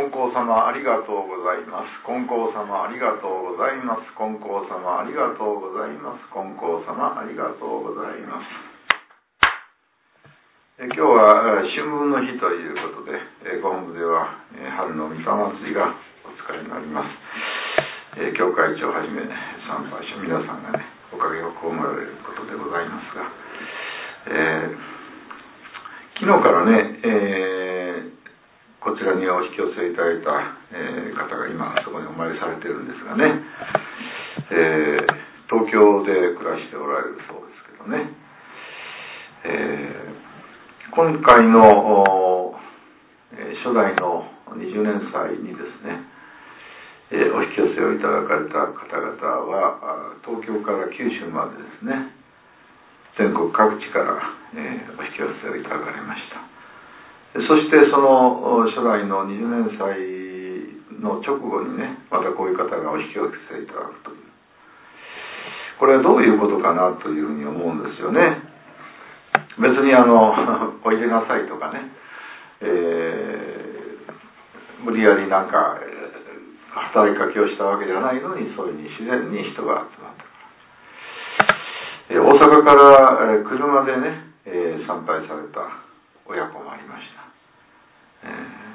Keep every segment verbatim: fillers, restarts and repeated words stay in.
金光様ありがとうございます。金光様ありがとうございます。金光様ありがとうございます。金光様ありがとうございます。え今日は春分の日ということで、えご本部ではえ春の御霊祭りがお使いになります。え教会長はじめ参拝者皆さんがねおかげを被られることでございますが、えー、昨日からね、えーこちらにお引き寄せいただいた、えー、方が今そこにお参りされているんですがね、えー、東京で暮らしておられるそうですけどね、えー、今回の、えー、初代のにじゅうねん祭にですね、えー、お引き寄せをいただかれた方々は東京から九州までですね全国各地から、えー、お引き寄せをいただかれました。そしてその初代のにじゅうねん祭の直後にねまたこういう方がお引き寄せいただくという、これはどういうことかなというふうに思うんですよね。別にあのおいでなさいとかね、えー、無理やりなんか働きかけをしたわけじゃないのに、そういうふうに自然に人が集まった。えー、大阪から車でね、えー、参拝された親子もありました。えー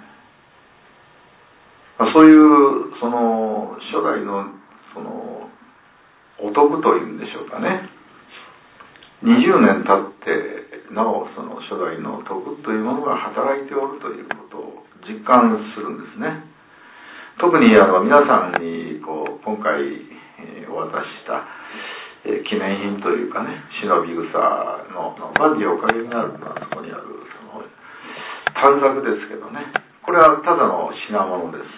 まあ、そういうその初代のそのお徳というんでしょうかね、にじゅうねん経ってなおその初代の徳というものが働いておるということを実感するんですね。特にあの皆さんにこう今回、えー、お渡しした、えー、記念品というかね、忍び草の万事おかげになるのはそこにあるその短冊ですけどね、これはただの品物です。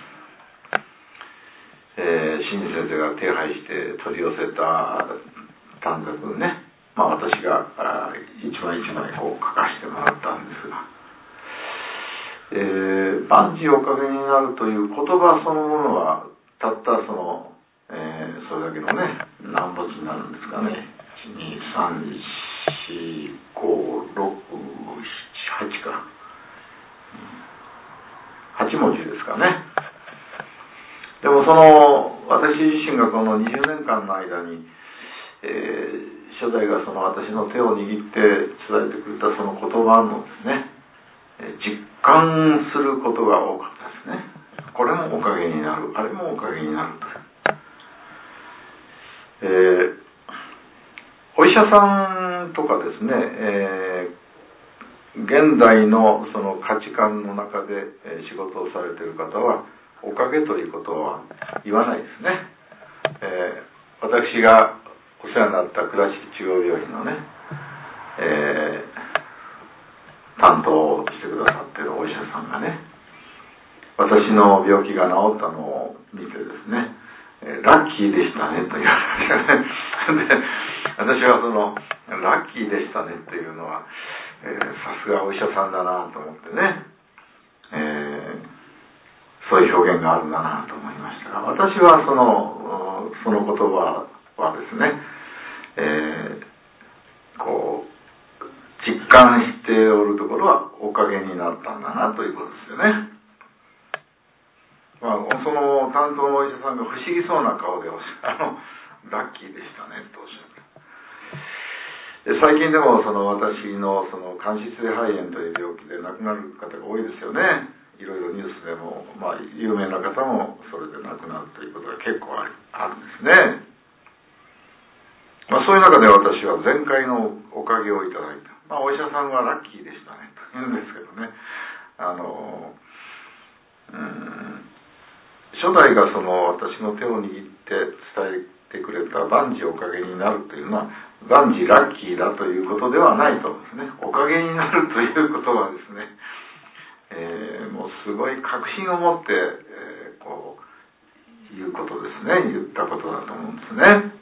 えー、新先生が手配して取り寄せた短冊ね、まあ私が一枚一枚こう書かせてもらったんですが、えー、万事おかげになるという言葉そのものはたったその、えー、それだけのね何文字になるんですかね、いちにさんよんごろくななはちかはち文字ですかね。でもその私自身がこのにじゅうねんかんの間に、えー、初代がその私の手を握って伝えてくれたその言葉のですね、えー、実感することが多かったですね。これもおかげになる、あれもおかげになるという、えー、お医者さんとかですね、えー、現代のその価値観の中で仕事をされている方はおかげということは言わないですね。えー、私がお世話になった倉敷中央病院のね、えー、担当してくださっているお医者さんがね、私の病気が治ったのを見てですね、えー、ラッキーでしたねと言われましたね。で、私はそのラッキーでしたねっていうのは、えー、さすがお医者さんだなと思ってね、えーそういう表現があるんだなと思いましたが、私はそのその言葉はですね、えー、こう実感しておるところはおかげになったんだなということですよね。まあ、その担当のお医者さんが不思議そうな顔でおっしゃあのラッキーでしたねとおっしゃって、で最近でもその私のその間質性肺炎という病気で亡くなる方が多いですよね。いろいろニュースでも、まあ、有名な方もそれで亡くなるということが結構ある、あるんですね。まあ、そういう中で私は前回のおかげをいただいた。まあ、お医者さんはラッキーでしたねと言うんですけどね。あの、うーん、初代がその私の手を握って伝えてくれた万事おかげになるというのは、万事ラッキーだということではないとですね。おかげになるということはですね、えー、もうすごい確信を持って、えー、こう言うことですね、言ったことだと思うんですね。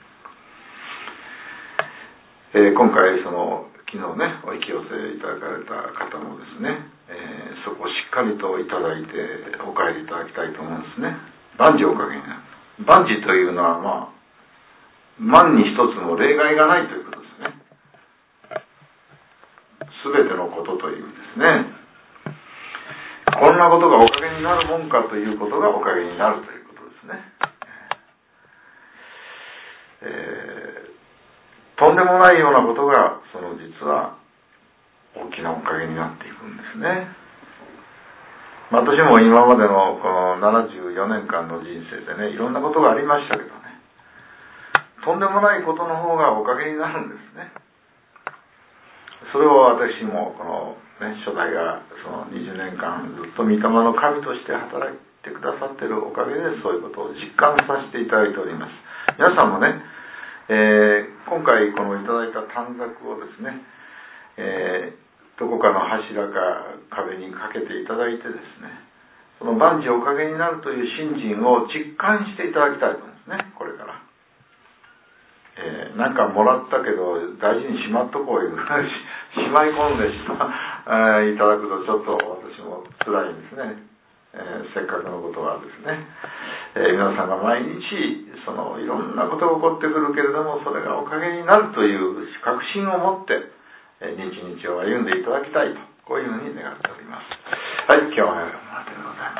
えー、今回その昨日ねお引き寄せいただかれた方もですね、えー、そこをしっかりといただいてお帰りいただきたいと思うんですね。万事おかげになる。万事というのはまあ万に一つの例外がないということですね。すべてのことというですね。こんななことがおかげになるもんかということがおかげになるということですね。えー、とんでもないようなことがその実は大きなおかげになっていくんですね。私も今までのこのななじゅうよねんかんの人生でね、いろんなことがありましたけどね、とんでもないことの方がおかげになるんですね。それを私もこの、ね、初代がそのにじゅうねんかんずっと御霊の神として働いてくださっているおかげでそういうことを実感させていただいております。皆さんもね、えー、今回このいただいた短冊をですね、えー、どこかの柱か壁にかけていただいてですね、その万事おかげになるという信心を実感していただきたいと思うんですね、これから。えー、なんかもらったけど大事にしまっとこういうしまい込んでしま、えー、いただくとちょっと私も辛いんですね、えー、せっかくのことはですね、えー、皆さんが毎日そのいろんなことが起こってくるけれどもそれがおかげになるという確信を持って、えー、日々を歩んでいただきたいとこういうふうに願っております。はい、今日は